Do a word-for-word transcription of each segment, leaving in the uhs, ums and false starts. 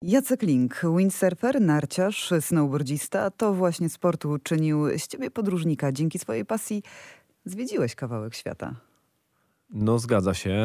Jacek Link, windsurfer, narciarz, snowboardzista, to właśnie sportu uczynił z ciebie podróżnika. Dzięki swojej pasji zwiedziłeś kawałek świata. No zgadza się.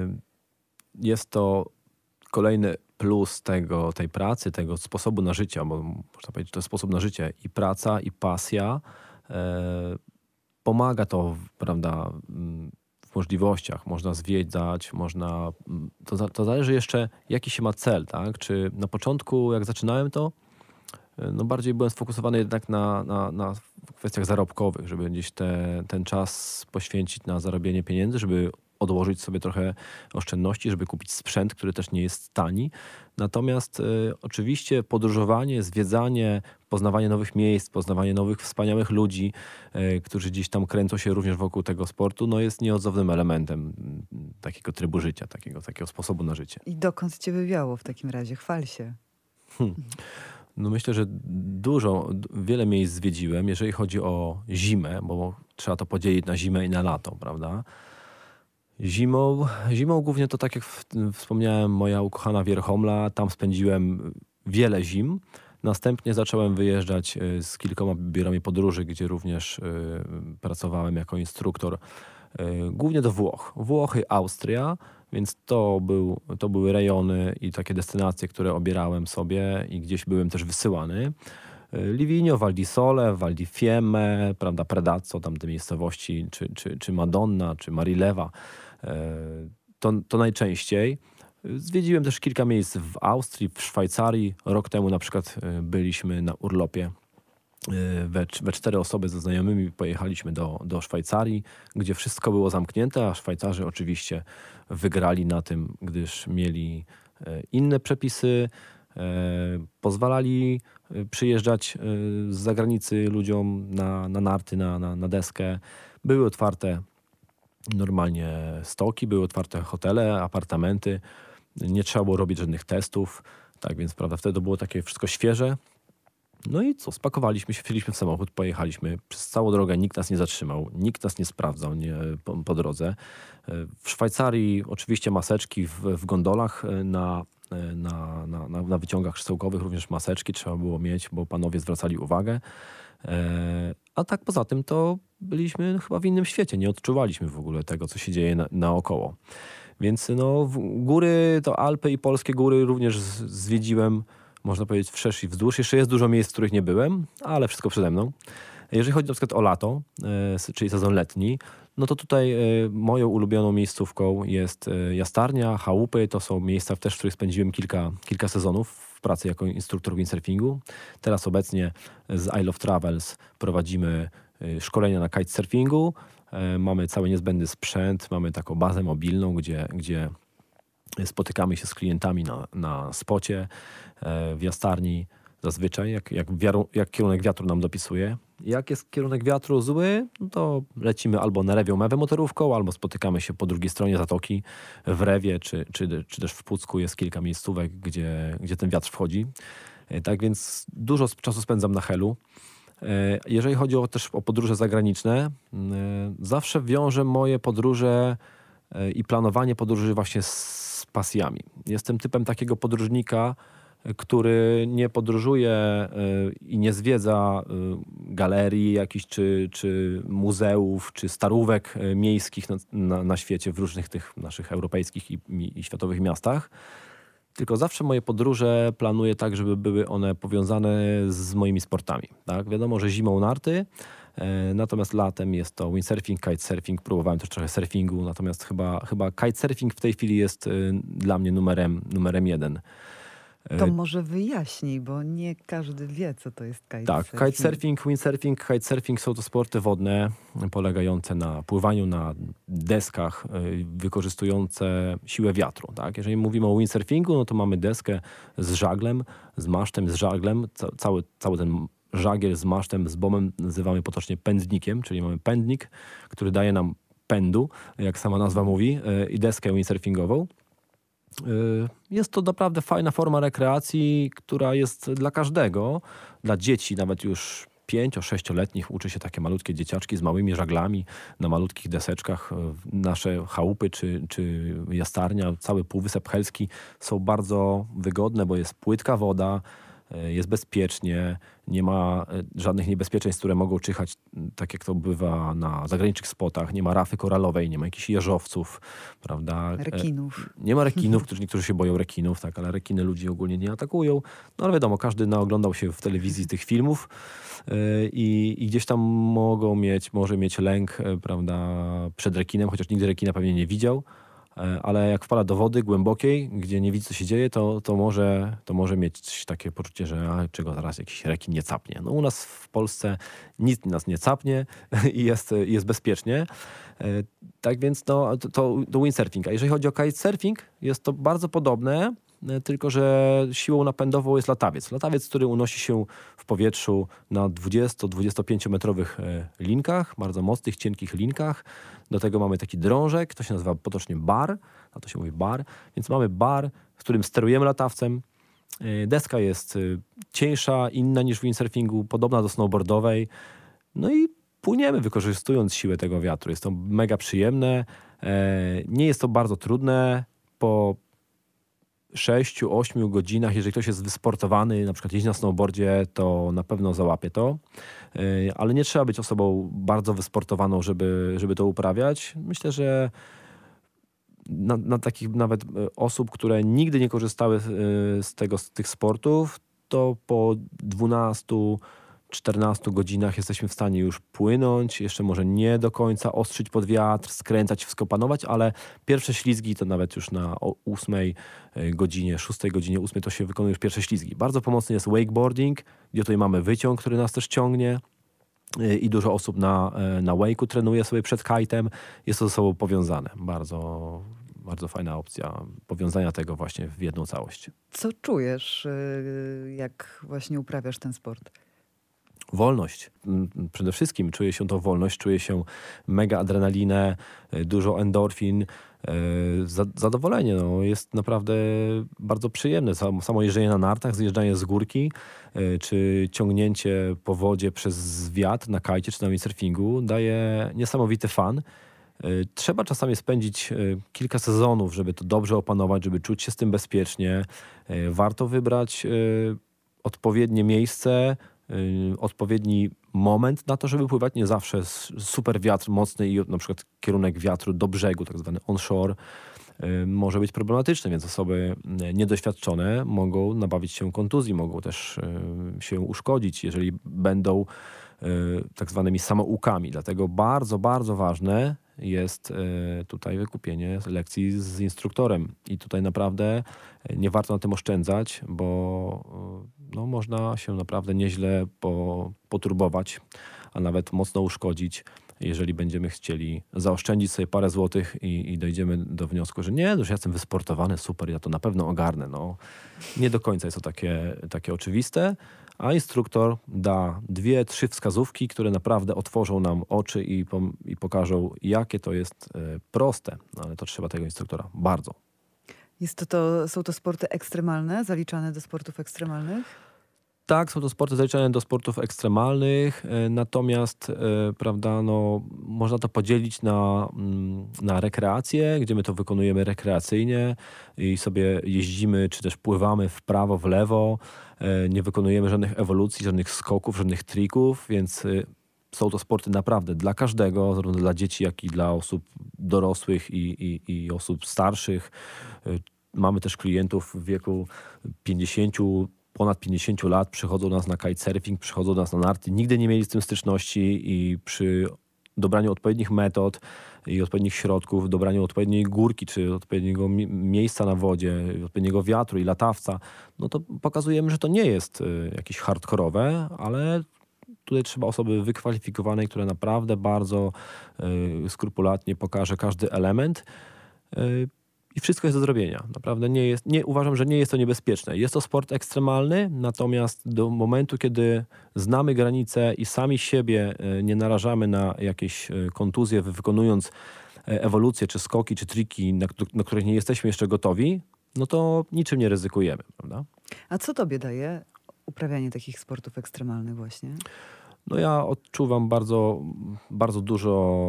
Y, Jest to kolejny plus tego, tej pracy, tego sposobu na życie, bo można powiedzieć, że to jest sposób na życie. I praca, i pasja. y, Pomaga to, prawda, mm, w możliwościach. Można zwiedzać, można... mm, To, za- to zależy jeszcze, jaki się ma cel, tak? Czy na początku, jak zaczynałem to, y, no bardziej byłem sfokusowany jednak na, na, na kwestiach zarobkowych, żeby gdzieś te, ten czas poświęcić na zarobienie pieniędzy, żeby odłożyć sobie trochę oszczędności, żeby kupić sprzęt, który też nie jest tani. Natomiast y, oczywiście podróżowanie, zwiedzanie, poznawanie nowych miejsc, poznawanie nowych wspaniałych ludzi, y, którzy gdzieś tam kręcą się również wokół tego sportu, no jest nieodzownym elementem mm, takiego trybu życia, takiego, takiego sposobu na życie. I dokąd cię wywiało w takim razie? Chwal się. No myślę, że dużo, d- wiele miejsc zwiedziłem, jeżeli chodzi o zimę, bo trzeba to podzielić na zimę i na lato, prawda? Zimą, zimą głównie to, tak jak w, wspomniałem, moja ukochana Wierchomla. Tam spędziłem wiele zim. Następnie zacząłem wyjeżdżać y, z kilkoma biurami podróży, gdzie również y, pracowałem jako instruktor, y, głównie do Włoch. Włochy, Austria, więc to, był, to były rejony i takie destynacje, które obierałem sobie i gdzieś byłem też wysyłany. Y, Livigno, Val di Sole, Val di Fiemme, prawda, Predazzo, tam te miejscowości, czy, czy, czy Madonna, czy Marileva. E, To, to najczęściej. Zwiedziłem też kilka miejsc w Austrii, w Szwajcarii. Rok temu na przykład e, byliśmy na urlopie e, we, cz- we cztery osoby ze znajomymi. Pojechaliśmy do, do Szwajcarii, gdzie wszystko było zamknięte, a Szwajcarzy oczywiście wygrali na tym, gdyż mieli e, inne przepisy. e, Pozwalali e, przyjeżdżać e, z zagranicy ludziom na, na narty, na, na, na deskę. Były otwarte normalnie stoki, były otwarte hotele, apartamenty. Nie trzeba było robić żadnych testów. Tak więc, prawda, wtedy było takie wszystko świeże. No i co, spakowaliśmy się, wsiedliśmy w samochód, pojechaliśmy. Przez całą drogę nikt nas nie zatrzymał, nikt nas nie sprawdzał nie, po, po drodze. E, W Szwajcarii oczywiście maseczki w, w gondolach, e, na, e, na, na, na, na wyciągach szysełkowych również maseczki trzeba było mieć, bo panowie zwracali uwagę. E, A tak poza tym to byliśmy chyba w innym świecie, nie odczuwaliśmy w ogóle tego, co się dzieje na, naokoło. Więc no, w- góry, to Alpy i polskie góry również z- zwiedziłem, można powiedzieć, wszerz i wzdłuż. Jeszcze jest dużo miejsc, w których nie byłem, ale wszystko przede mną. Jeżeli chodzi na przykład o lato, e, s- czyli sezon letni, no to tutaj e, moją ulubioną miejscówką jest e, Jastarnia, Chałupy. To są miejsca też, w których spędziłem kilka, kilka sezonów w pracy jako instruktor windsurfingu. Teraz obecnie z I Love Travels prowadzimy e, szkolenia na kitesurfingu. E, Mamy cały niezbędny sprzęt, mamy taką bazę mobilną, gdzie, gdzie spotykamy się z klientami na, na spocie, e, w jastarni zazwyczaj, jak, jak, wiaru, jak kierunek wiatru nam dopisuje. Jak jest kierunek wiatru zły, no to lecimy albo na Rewią Mewę motorówką, albo spotykamy się po drugiej stronie zatoki w Rewie, czy, czy, czy też w Pucku jest kilka miejscówek, gdzie, gdzie ten wiatr wchodzi. E, Tak więc dużo sp- czasu spędzam na Helu. E, Jeżeli chodzi o, też o podróże zagraniczne, e, zawsze wiążę moje podróże e, i planowanie podróży właśnie z pasjami. Jestem typem takiego podróżnika, e, który nie podróżuje e, i nie zwiedza e, galerii jakichś, czy, czy muzeów, czy starówek e, miejskich na, na, na świecie, w różnych tych naszych europejskich i, i, i światowych miastach. Tylko zawsze moje podróże planuję tak, żeby były one powiązane z moimi sportami. Tak? Wiadomo, że zimą narty, e, natomiast latem jest to windsurfing, kitesurfing. Próbowałem też trochę surfingu, natomiast chyba, chyba kitesurfing w tej chwili jest e, dla mnie numerem, numerem jeden. E, To może wyjaśnij, bo nie każdy wie, co to jest Tak, kitesurfing. kitesurfing, windsurfing, kitesurfing są to sporty wodne polegające na pływaniu na deskach y, wykorzystujące siłę wiatru. Tak? Jeżeli mówimy o windsurfingu, no to mamy deskę z żaglem, z masztem, z żaglem. Ca- Cały, cały ten żagiel z masztem, z bomem nazywamy potocznie pędnikiem, czyli mamy pędnik, który daje nam pędu, jak sama nazwa mówi, y, i deskę windsurfingową. Y, Jest to naprawdę fajna forma rekreacji, która jest dla każdego, dla dzieci nawet już pięcio-sześcioletnich uczy się takie malutkie dzieciaczki z małymi żaglami na malutkich deseczkach. Nasze chałupy czy, czy jastarnia, cały Półwysep Helski są bardzo wygodne, bo jest płytka woda, jest bezpiecznie, nie ma żadnych niebezpieczeństw, które mogą czyhać, tak jak to bywa na zagranicznych spotach. Nie ma rafy koralowej, nie ma jakichś jeżowców, prawda? Rekinów. Nie ma rekinów, którzy niektórzy się boją rekinów, tak, ale rekiny ludzi ogólnie nie atakują. No ale wiadomo, każdy naoglądał się w telewizji tych filmów i, i gdzieś tam mogą mieć, może mieć lęk, prawda, przed rekinem, chociaż nigdy rekina pewnie nie widział. Ale jak wpada do wody głębokiej, gdzie nie widzi, co się dzieje, to, to, może, to może mieć takie poczucie, że a, czego zaraz jakiś rekin nie capnie. No u nas w Polsce nic nas nie capnie i jest, jest bezpiecznie. Tak więc no, to, to, to windsurfing. A jeżeli chodzi o kitesurfing, jest to bardzo podobne, tylko że siłą napędową jest latawiec. Latawiec, który unosi się w powietrzu na dwudziesto-dwudziestopięciometrowych linkach, bardzo mocnych, cienkich linkach. Do tego mamy taki drążek, to się nazywa potocznie bar, a to się mówi bar. Więc mamy bar, w którym sterujemy latawcem. Deska jest cieńsza, inna niż w windsurfingu, podobna do snowboardowej. No i płyniemy, wykorzystując siłę tego wiatru. Jest to mega przyjemne. Nie jest to bardzo trudne. Po sześciu, ośmiu godzinach, jeżeli ktoś jest wysportowany, na przykład jeździ na snowboardzie, to na pewno załapie to. Ale nie trzeba być osobą bardzo wysportowaną, żeby, żeby to uprawiać. Myślę, że na, na takich nawet osób, które nigdy nie korzystały z, tego, z tych sportów, to po dwunastu czternastu godzinach jesteśmy w stanie już płynąć, jeszcze może nie do końca ostrzyć pod wiatr, skręcać, wszystko panować, ale pierwsze ślizgi to nawet już na ósmej godzinie, szóstej godzinie, ósmej to się wykonuje już pierwsze ślizgi. Bardzo pomocny jest wakeboarding, gdzie tutaj mamy wyciąg, który nas też ciągnie i dużo osób na, na wake'u trenuje sobie przed kite'em. Jest to ze sobą powiązane. Bardzo, bardzo fajna opcja powiązania tego właśnie w jedną całość. Co czujesz, jak właśnie uprawiasz ten sport? Wolność. Przede wszystkim czuje się to wolność, czuje się mega adrenalinę, dużo endorfin, zadowolenie. No, jest naprawdę bardzo przyjemne. Samo jeżdżenie na nartach, zjeżdżanie z górki, czy ciągnięcie po wodzie przez wiatr na kajcie, czy na windsurfingu daje niesamowity fan. Trzeba czasami spędzić kilka sezonów, żeby to dobrze opanować, żeby czuć się z tym bezpiecznie. Warto wybrać odpowiednie miejsce, odpowiedni moment na to, żeby pływać. Nie zawsze super wiatr mocny i na przykład kierunek wiatru do brzegu, tak zwany onshore, może być problematyczny, więc osoby niedoświadczone mogą nabawić się kontuzji, mogą też się uszkodzić, jeżeli będą tak zwanymi samoukami. Dlatego bardzo, bardzo ważne jest tutaj wykupienie lekcji z instruktorem. I tutaj naprawdę nie warto na tym oszczędzać, bo no, można się naprawdę nieźle po, poturbować, a nawet mocno uszkodzić, jeżeli będziemy chcieli zaoszczędzić sobie parę złotych i, i dojdziemy do wniosku, że nie, już jestem wysportowany, super, ja to na pewno ogarnę. No, nie do końca jest to takie, takie oczywiste, a instruktor da dwie, trzy wskazówki, które naprawdę otworzą nam oczy i, i pokażą, jakie to jest proste. No, ale to trzeba tego instruktora bardzo. Jest to, to, są to sporty ekstremalne, zaliczane do sportów ekstremalnych? Tak, są to sporty zaliczane do sportów ekstremalnych, natomiast e, prawda, no, można to podzielić na, na rekreację, gdzie my to wykonujemy rekreacyjnie i sobie jeździmy, czy też pływamy w prawo, w lewo, e, nie wykonujemy żadnych ewolucji, żadnych skoków, żadnych trików, więc e, są to sporty naprawdę dla każdego, zarówno dla dzieci, jak i dla osób dorosłych i, i, i osób starszych. E, mamy też klientów w wieku pięćdziesięciu ponad pięćdziesięciu lat, przychodzą do nas na kitesurfing, przychodzą do nas na narty, nigdy nie mieli z tym styczności i przy dobraniu odpowiednich metod i odpowiednich środków, dobraniu odpowiedniej górki, czy odpowiedniego mi- miejsca na wodzie, odpowiedniego wiatru i latawca, no to pokazujemy, że to nie jest y, jakieś hardkorowe, ale tutaj trzeba osoby wykwalifikowanej, która naprawdę bardzo y, skrupulatnie pokaże każdy element. Y, I wszystko jest do zrobienia. Naprawdę nie jest, nie, uważam, że nie jest to niebezpieczne. Jest to sport ekstremalny, natomiast do momentu, kiedy znamy granice i sami siebie nie narażamy na jakieś kontuzje, wykonując ewolucje, czy skoki, czy triki, na, na których nie jesteśmy jeszcze gotowi, no to niczym nie ryzykujemy, prawda? A co tobie daje uprawianie takich sportów ekstremalnych właśnie? No ja odczuwam bardzo, bardzo dużo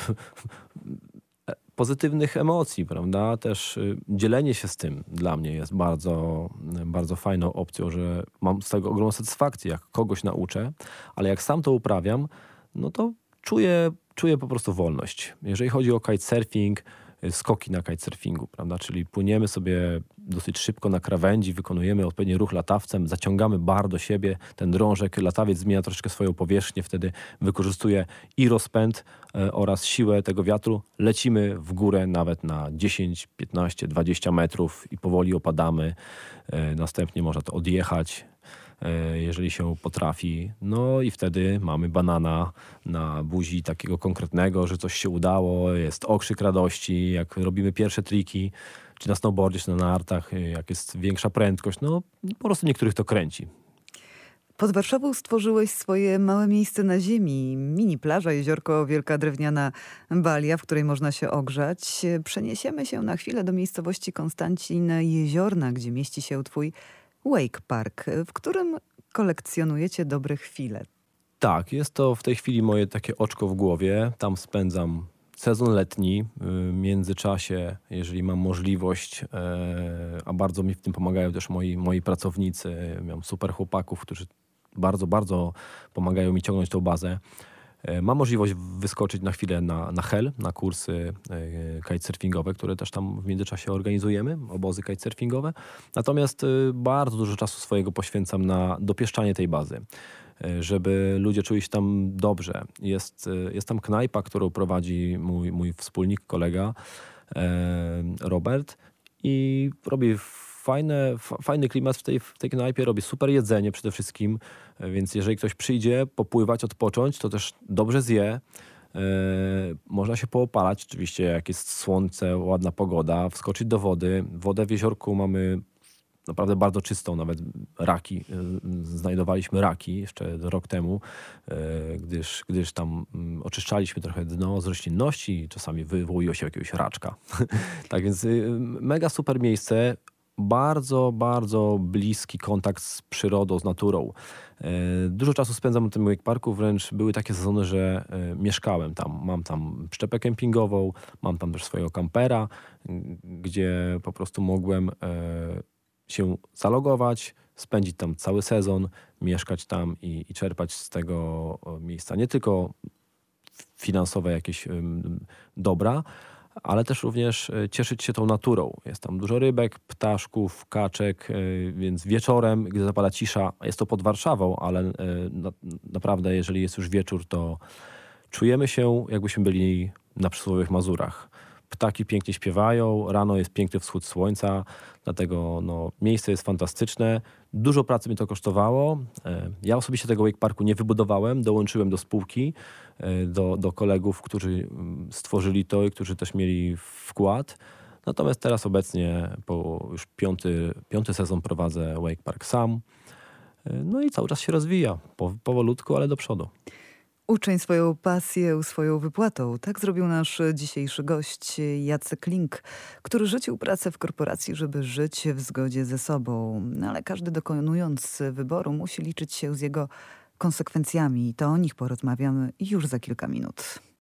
pozytywnych emocji, prawda? Też y, dzielenie się z tym dla mnie jest bardzo, bardzo fajną opcją, że mam z tego ogromną satysfakcję, jak kogoś nauczę, ale jak sam to uprawiam, no to czuję, czuję po prostu wolność. Jeżeli chodzi o kitesurfing, y, skoki na kitesurfingu, prawda? Czyli płyniemy sobie dosyć szybko na krawędzi, wykonujemy odpowiedni ruch latawcem, zaciągamy bar do siebie, ten drążek, latawiec zmienia troszeczkę swoją powierzchnię, wtedy wykorzystuje i rozpęd e, oraz siłę tego wiatru. Lecimy w górę nawet na dziesięć, piętnaście, dwadzieścia metrów i powoli opadamy. E, Następnie można to odjechać, e, jeżeli się potrafi. No i wtedy mamy banana na buzi takiego konkretnego, że coś się udało, jest okrzyk radości, jak robimy pierwsze triki, czy na snowboardzie, czy na nartach, e, jak jest większa prędkość. No po prostu niektórych to kręci. Pod Warszawą stworzyłeś swoje małe miejsce na ziemi. Mini plaża, jeziorko, wielka drewniana balia, w której można się ogrzać. Przeniesiemy się na chwilę do miejscowości Konstancin Jeziorna, gdzie mieści się twój Wake Park, w którym kolekcjonujecie dobre chwile. Tak, jest to w tej chwili moje takie oczko w głowie. Tam spędzam sezon letni. W międzyczasie, jeżeli mam możliwość, e, a bardzo mi w tym pomagają też moi, moi pracownicy. Mam super chłopaków, którzy bardzo, bardzo pomagają mi ciągnąć tą bazę. E, Mam możliwość wyskoczyć na chwilę na, na Hel, na kursy e, kitesurfingowe, które też tam w międzyczasie organizujemy, obozy kitesurfingowe. Natomiast e, bardzo dużo czasu swojego poświęcam na dopieszczanie tej bazy, e, żeby ludzie czuli się tam dobrze. Jest, e, jest tam knajpa, którą prowadzi mój, mój wspólnik, kolega e, Robert i robi fajne, f- fajny klimat w tej, w tej knajpie, robi super jedzenie przede wszystkim, e, więc jeżeli ktoś przyjdzie popływać, odpocząć, to też dobrze zje. E, Można się poopalać, oczywiście jak jest słońce, ładna pogoda, wskoczyć do wody. Wodę w jeziorku mamy naprawdę bardzo czystą, nawet raki. e, Znajdowaliśmy raki jeszcze rok temu, e, gdyż, gdyż tam mm, oczyszczaliśmy trochę dno z roślinności i czasami wywołuło się jakiegoś raczka. Tak więc y, mega super miejsce. Bardzo, bardzo bliski kontakt z przyrodą, z naturą. E, Dużo czasu spędzam w tym Wake Parku, wręcz były takie sezony, że e, mieszkałem tam. Mam tam przyczepę kempingową, mam tam też swojego kampera, m, gdzie po prostu mogłem e, się zalogować, spędzić tam cały sezon, mieszkać tam i, i czerpać z tego o, miejsca nie tylko finansowe jakieś ym, dobra, ale też również e, cieszyć się tą naturą. Jest tam dużo rybek, ptaszków, kaczek, e, więc wieczorem, gdy zapada cisza, jest to pod Warszawą, ale e, na, naprawdę, jeżeli jest już wieczór, to czujemy się, jakbyśmy byli na przysłowiowych Mazurach. Ptaki pięknie śpiewają, rano jest piękny wschód słońca, dlatego no, miejsce jest fantastyczne. Dużo pracy mi to kosztowało. E, Ja osobiście tego Wake Parku nie wybudowałem, dołączyłem do spółki, e, do, do kolegów, którzy mm, stworzyli to i którzy też mieli wkład. Natomiast teraz obecnie po już piąty, piąty sezon prowadzę Wake Park sam. E, No i cały czas się rozwija, po, powolutku, ale do przodu. Uczeń swoją pasję swoją wypłatą. Tak zrobił nasz dzisiejszy gość Jacek Link, który rzucił pracę w korporacji, żeby żyć w zgodzie ze sobą. No ale każdy dokonując wyboru musi liczyć się z jego konsekwencjami. To o nich porozmawiamy już za kilka minut.